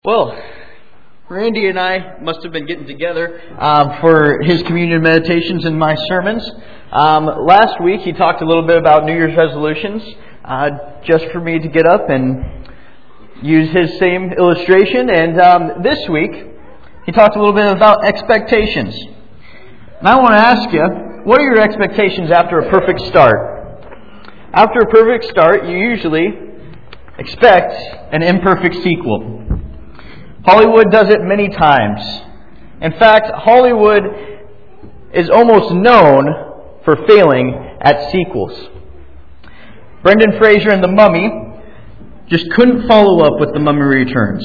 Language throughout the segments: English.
Well, Randy and I must have been getting together for his communion meditations and my sermons. Last week he talked a little bit about New Year's resolutions, just for me to get up and use his same illustration. And this week he talked a little bit about expectations. And I want to ask you, what are your expectations after a perfect start? After a perfect start, you usually expect an imperfect sequel. Hollywood does it many times. In fact, Hollywood is almost known for failing at sequels. Brendan Fraser in The Mummy just couldn't follow up with The Mummy Returns.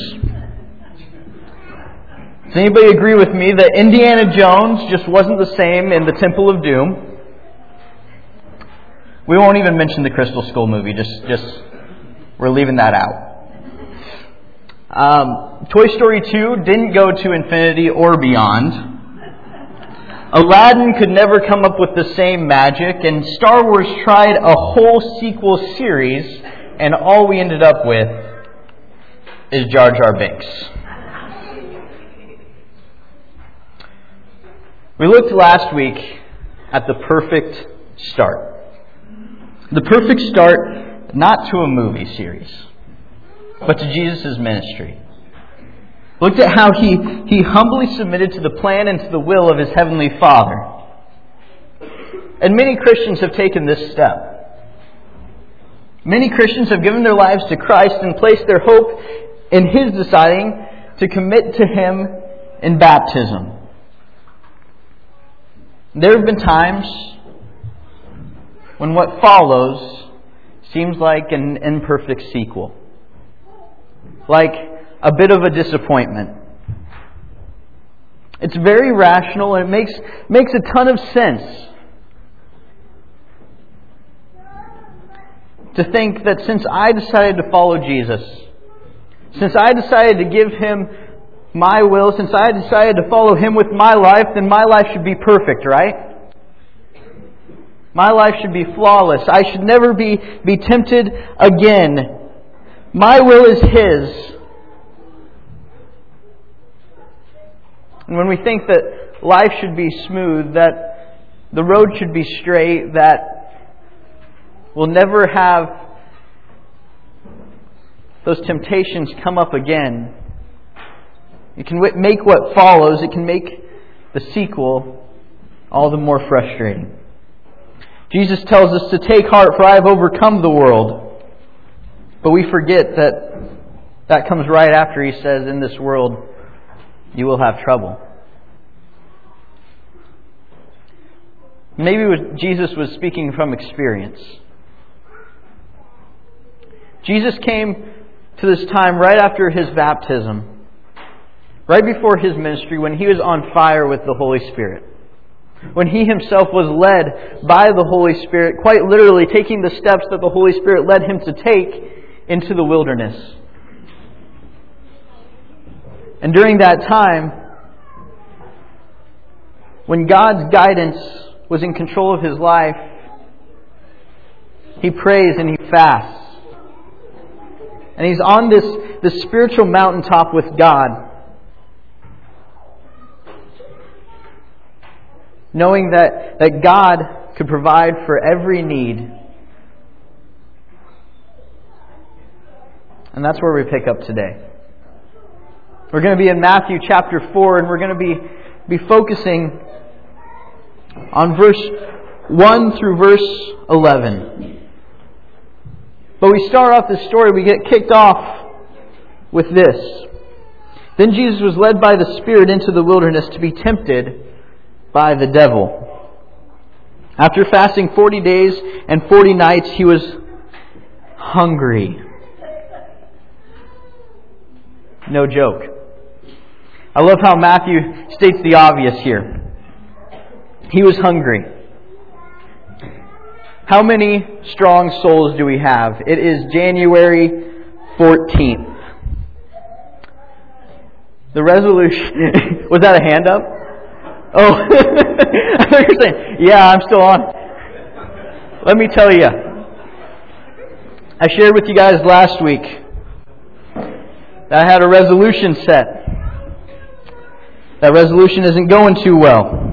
Does anybody agree with me that Indiana Jones just wasn't the same in The Temple of Doom? We won't even mention the Crystal Skull movie. Just we're leaving that out. Toy Story 2 didn't go to infinity or beyond. Aladdin could never come up with the same magic, and Star Wars tried a whole sequel series, and all we ended up with is Jar Jar Binks. We looked last week at the perfect start. The perfect start, not to a movie series, but to Jesus' ministry. Looked at how he humbly submitted to the plan and to the will of his heavenly Father. And many Christians have taken this step. Many Christians have given their lives to Christ and placed their hope in His deciding to commit to Him in baptism. There have been times when what follows seems like an imperfect sequel. Like a bit of a disappointment. It's very rational and it makes a ton of sense to think that since I decided to follow Jesus, since I decided to give Him my will, since I decided to follow Him with my life, then my life should be perfect, right? My life should be flawless. I should never be tempted again. My will is His. And when we think that life should be smooth, that the road should be straight, that we'll never have those temptations come up again, it can make what follows, it can make the sequel all the more frustrating. Jesus tells us to take heart, for I have overcome the world. But we forget that comes right after He says, in this world you will have trouble. Maybe Jesus was speaking from experience. Jesus came to this time right after His baptism, right before His ministry, when He was on fire with the Holy Spirit. When He Himself was led by the Holy Spirit, quite literally taking the steps that the Holy Spirit led Him to take into the wilderness. And during that time, when God's guidance was in control of His life, He prays and He fasts. And He's on this spiritual mountaintop with God, knowing that God could provide for every need. And that's where we pick up today. We're going to be in Matthew chapter 4, and we're going to be focusing on verse 1 through verse 11. But we start off this story, we get kicked off with this. Then Jesus was led by the Spirit into the wilderness to be tempted by the devil. After fasting 40 days and 40 nights, He was hungry. No joke. I love how Matthew states the obvious here. He was hungry. How many strong souls do we have? It is January 14th. The resolution... Was that a hand up? Oh, I thought you were saying, yeah, I'm still on. Let me tell you. I shared with you guys last week that I had a resolution set. That resolution isn't going too well.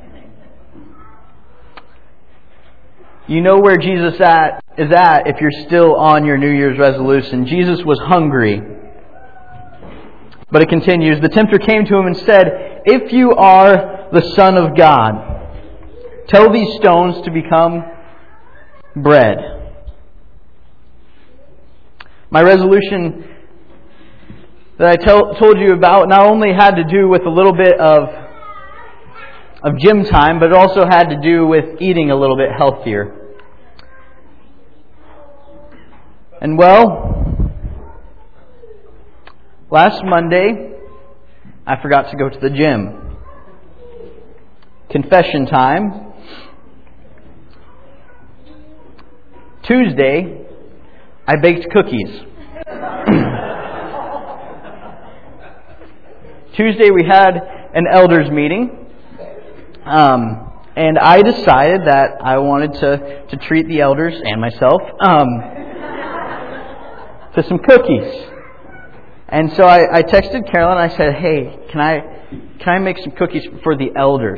You know where Jesus is at if you're still on your New Year's resolution. Jesus was hungry. But it continues, the tempter came to him and said, "If you are the Son of God, tell these stones to become bread." My resolution that I told you about not only had to do with a little bit of gym time, but it also had to do with eating a little bit healthier. And last Monday, I forgot to go to the gym. Confession time. Tuesday, I baked cookies. Tuesday we had an elders meeting. And I decided that I wanted to treat the elders and myself to some cookies. And so I texted Carolyn and I said, "Hey, can I make some cookies for the elders?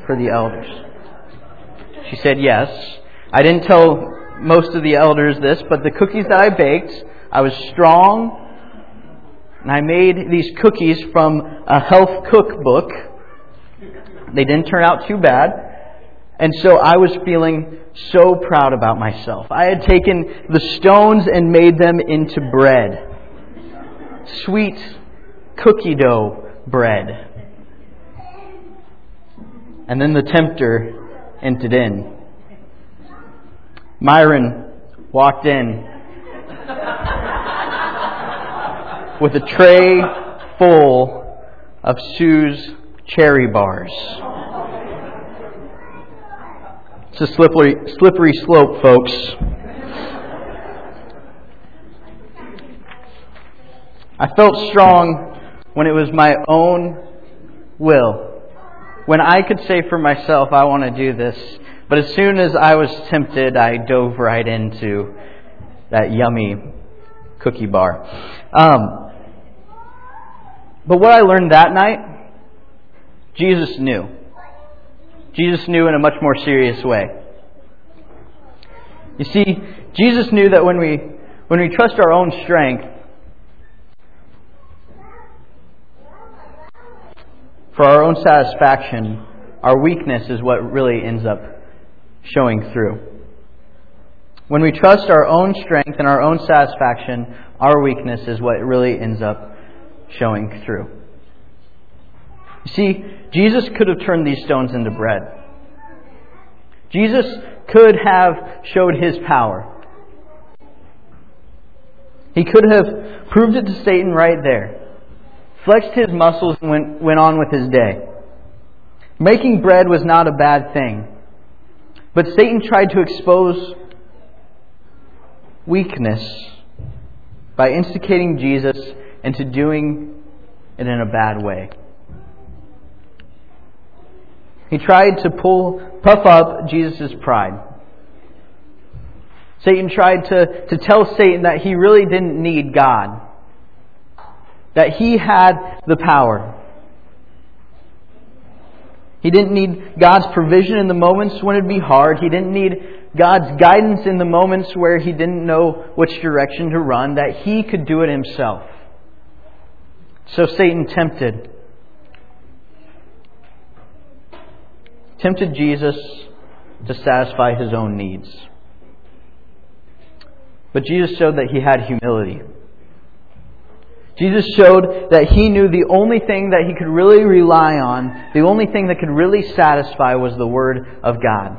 She said yes. I didn't tell most of the elders this, but the cookies that I baked, I was strong, and I made these cookies from a health cookbook. They didn't turn out too bad. And so I was feeling so proud about myself. I had taken the stones and made them into bread. Sweet cookie dough bread. And then the tempter entered in. Myron walked in with a tray full of Sue's cherry bars. It's a slippery slope, folks. I felt strong when it was my own will. When I could say for myself, I want to do this. But as soon as I was tempted, I dove right into that yummy cookie bar. But what I learned that night, Jesus knew. Jesus knew in a much more serious way. You see, Jesus knew that when we trust our own strength for our own satisfaction, our weakness is what really ends up showing through. When we trust our own strength and our own satisfaction, our weakness is what really ends up showing through. You see, Jesus could have turned these stones into bread. Jesus could have showed His power. He could have proved it to Satan right there. Flexed his muscles and went on with his day. Making bread was not a bad thing. But Satan tried to expose weakness by instigating Jesus into doing it in a bad way. He tried to puff up Jesus' pride. Satan tried to tell Satan that he really didn't need God. That he had the power. He didn't need God's provision in the moments when it'd be hard. He didn't need God's guidance in the moments where he didn't know which direction to run. That he could do it himself. So Satan tempted Jesus to satisfy his own needs. But Jesus showed that he had humility. Jesus showed that he knew the only thing that he could really rely on, the only thing that could really satisfy was the Word of God.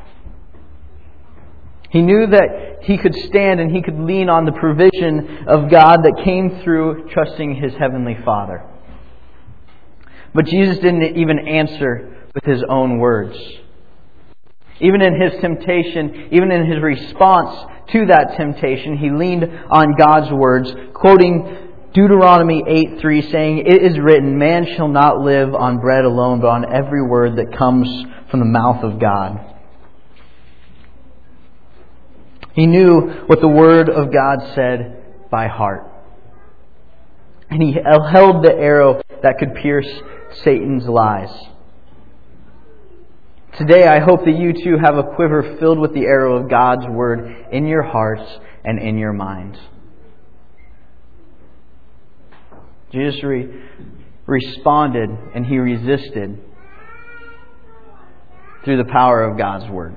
He knew that he could stand and he could lean on the provision of God that came through trusting his Heavenly Father. But Jesus didn't even answer with his own words. Even in his temptation, even in his response to that temptation, he leaned on God's words, quoting Deuteronomy 8:3, saying, "It is written, man shall not live on bread alone, but on every word that comes from the mouth of God." He knew what the Word of God said by heart. And he held the arrow that could pierce Satan's lies. Today, I hope that you too have a quiver filled with the arrow of God's Word in your hearts and in your minds. Jesus responded and He resisted through the power of God's Word.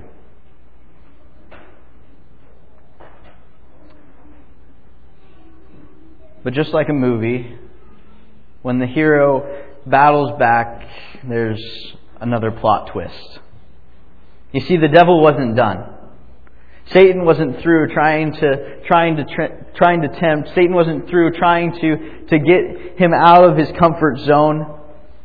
But just like a movie, when the hero battles back, there's another plot twist. You see, the devil wasn't done. Satan wasn't through trying to tempt. Satan wasn't through trying to get him out of his comfort zone.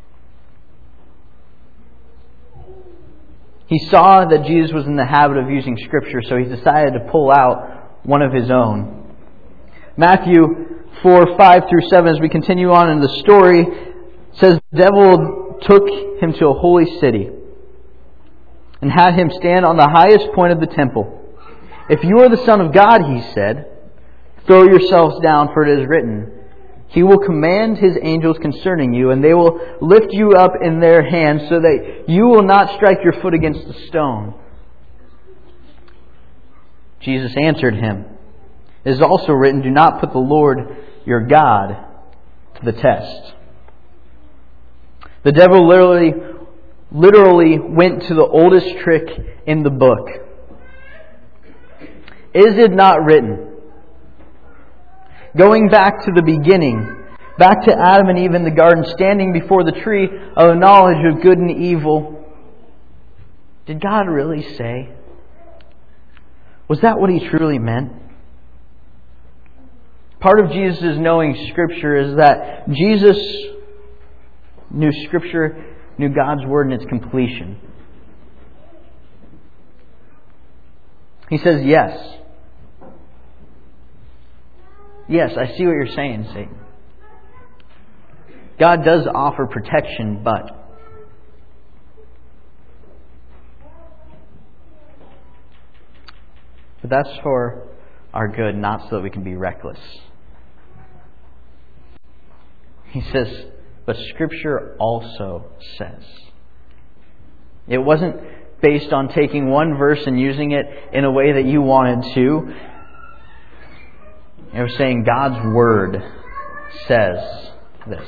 He saw that Jesus was in the habit of using Scripture, so he decided to pull out one of his own. Matthew 4:5-7, as we continue on in the story, says the devil took him to a holy city and had him stand on the highest point of the temple. "If you are the Son of God," he said, "throw yourselves down, for it is written, He will command His angels concerning you, and they will lift you up in their hands so that you will not strike your foot against a stone." Jesus answered him, "It is also written, do not put the Lord your God to the test." The devil literally went to the oldest trick in the book. Is it not written? Going back to the beginning, back to Adam and Eve in the garden, standing before the tree of the knowledge of good and evil. Did God really say? Was that what He truly meant? Part of Jesus' knowing Scripture is that Jesus knew Scripture, knew God's Word in its completion. He says, yes. Yes, I see what you're saying, Satan. God does offer protection, but that's for our good, not so that we can be reckless. He says, but Scripture also says. It wasn't based on taking one verse and using it in a way that you wanted to. It was saying God's Word says this.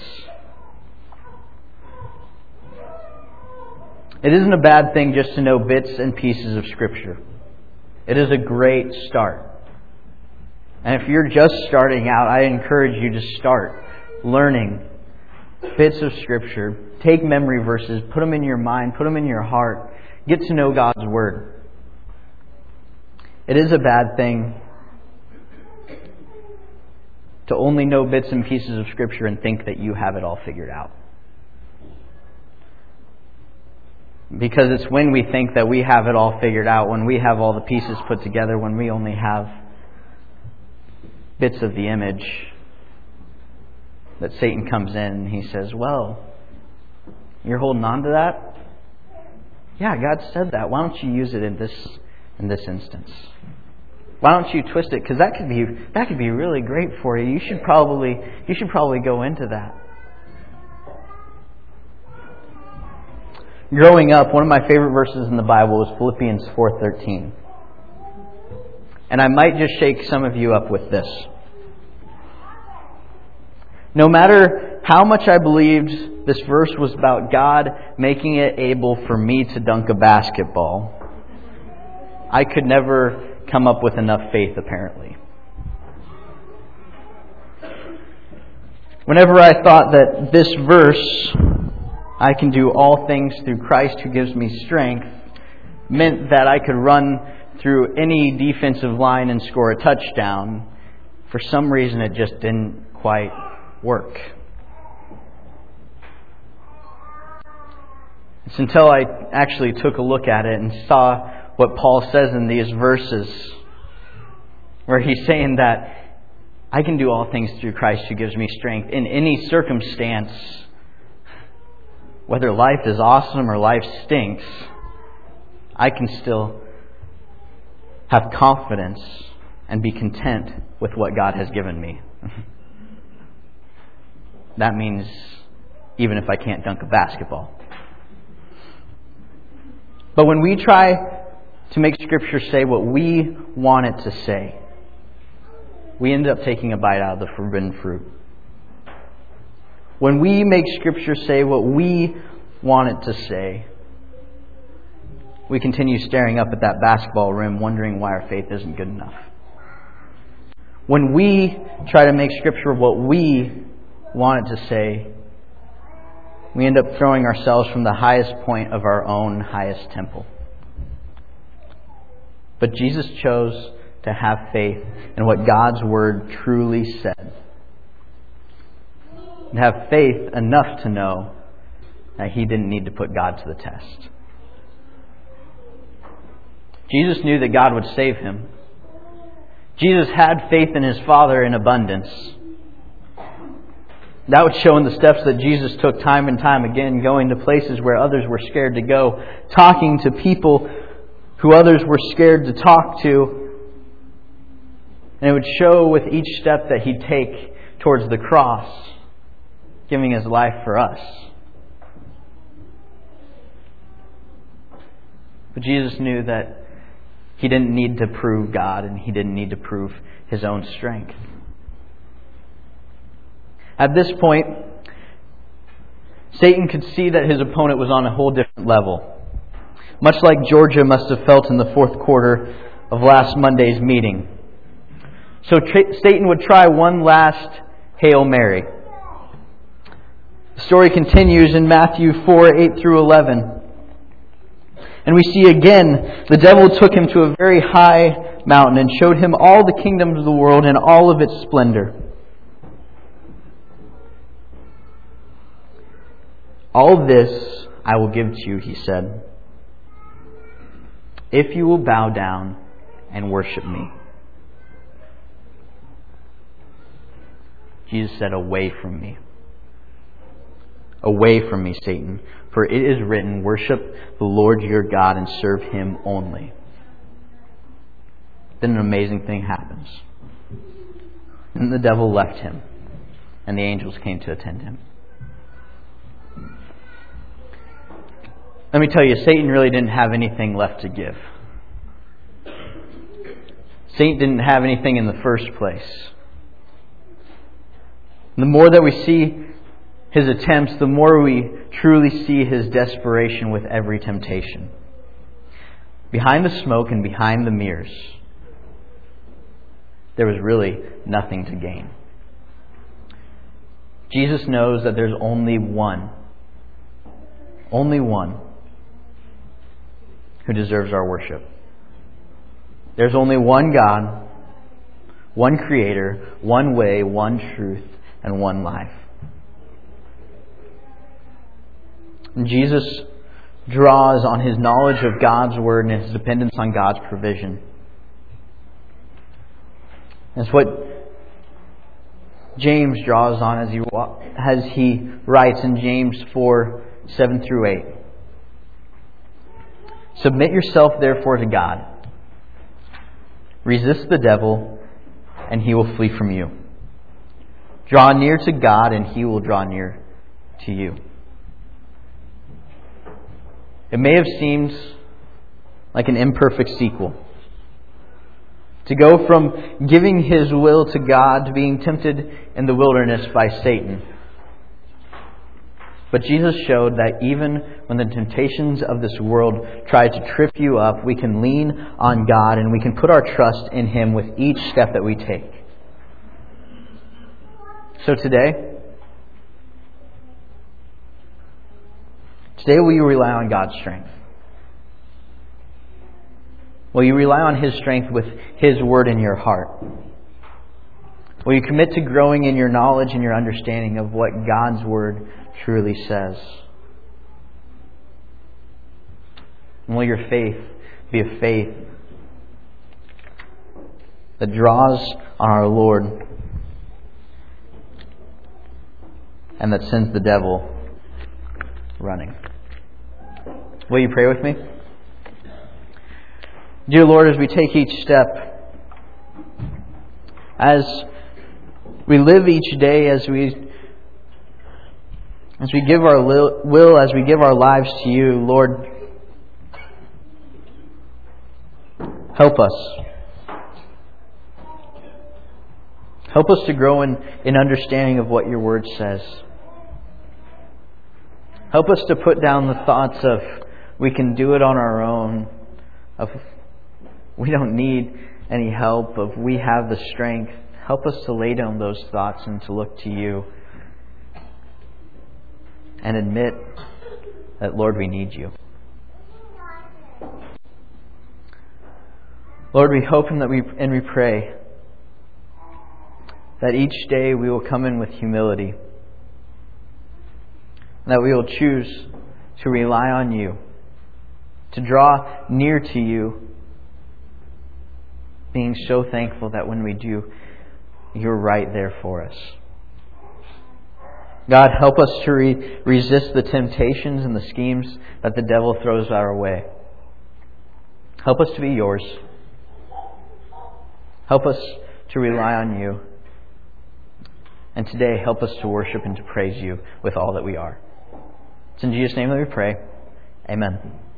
It isn't a bad thing just to know bits and pieces of Scripture. It is a great start. And if you're just starting out, I encourage you to start learning bits of Scripture. Take memory verses, put them in your mind, put them in your heart. Get to know God's Word. It is a bad thing to only know bits and pieces of Scripture and think that you have it all figured out. Because it's when we think that we have it all figured out, when we have all the pieces put together, when we only have bits of the image, that Satan comes in and he says, well, you're holding on to that? Yeah, God said that. Why don't you use it in this instance? Why don't you twist it? Because that could be really great for you. You should probably go into that. Growing up, one of my favorite verses in the Bible was Philippians 4:13. And I might just shake some of you up with this. No matter how much I believed this verse was about God making it able for me to dunk a basketball, I could never come up with enough faith, apparently. Whenever I thought that this verse, I can do all things through Christ who gives me strength, meant that I could run through any defensive line and score a touchdown, for some reason it just didn't quite work. It's until I actually took a look at it and saw what Paul says in these verses, where he's saying that I can do all things through Christ who gives me strength in any circumstance. Whether life is awesome or life stinks, I can still have confidence and be content with what God has given me. that means even if I can't dunk a basketball. But when we try to make Scripture say what we want it to say, we end up taking a bite out of the forbidden fruit. When we make Scripture say what we want it to say, we continue staring up at that basketball rim, wondering why our faith isn't good enough. When we try to make Scripture what we want it to say, we end up throwing ourselves from the highest point of our own highest temple. But Jesus chose to have faith in what God's Word truly said. And have faith enough to know that He didn't need to put God to the test. Jesus knew that God would save Him. Jesus had faith in His Father in abundance. That would show in the steps that Jesus took time and time again, going to places where others were scared to go, talking to people who others were scared to talk to. And it would show with each step that He'd take towards the cross, giving His life for us. But Jesus knew that He didn't need to prove God, and He didn't need to prove His own strength. At this point, Satan could see that his opponent was on a whole different level. Much like Georgia must have felt in the fourth quarter of last Monday's meeting. So Satan would try one last Hail Mary. The story continues in Matthew 4:8 through 11. And we see again, the devil took him to a very high mountain and showed him all the kingdoms of the world and all of its splendor. All this I will give to you, he said, if you will bow down and worship me. Jesus said, away from me. Away from me, Satan. For it is written, worship the Lord your God and serve Him only. Then an amazing thing happens. And the devil left him, and the angels came to attend him. Let me tell you, Satan really didn't have anything left to give. Satan didn't have anything in the first place. The more that we see his attempts, the more we truly see his desperation with every temptation. Behind the smoke and behind the mirrors, there was really nothing to gain. Jesus knows that there's only one who deserves our worship. There's only one God, one Creator, one way, one truth, and one life. And Jesus draws on His knowledge of God's Word and His dependence on God's provision. That's what James draws on as he writes in James 4:7 through 8. Submit yourself therefore to God. Resist the devil, and he will flee from you. Draw near to God, and He will draw near to you. It may have seemed like an imperfect sequel. To go from giving his will to God to being tempted in the wilderness by Satan. But Jesus showed that even when the temptations of this world try to trip you up, we can lean on God and we can put our trust in Him with each step that we take. So today will you rely on God's strength? Will you rely on His strength with His Word in your heart? Will you commit to growing in your knowledge and your understanding of what God's Word truly says? And will your faith be a faith that draws on our Lord and that sends the devil running? Will you pray with me? Dear Lord, as we take each step, as we live each day, as we As we give our will, as we give our lives to you, Lord, help us. Help us to grow in understanding of what your word says. Help us to put down the thoughts of we can do it on our own, of we don't need any help, of we have the strength. Help us to lay down those thoughts and to look to you and admit that, Lord, we need you. Lord, we hope and we pray that each day we will come in with humility, that we will choose to rely on you, to draw near to you, being so thankful that when we do, you're right there for us. God, help us to resist the temptations and the schemes that the devil throws our way. Help us to be yours. Help us to rely on you. And today, help us to worship and to praise you with all that we are. It's in Jesus' name that we pray. Amen.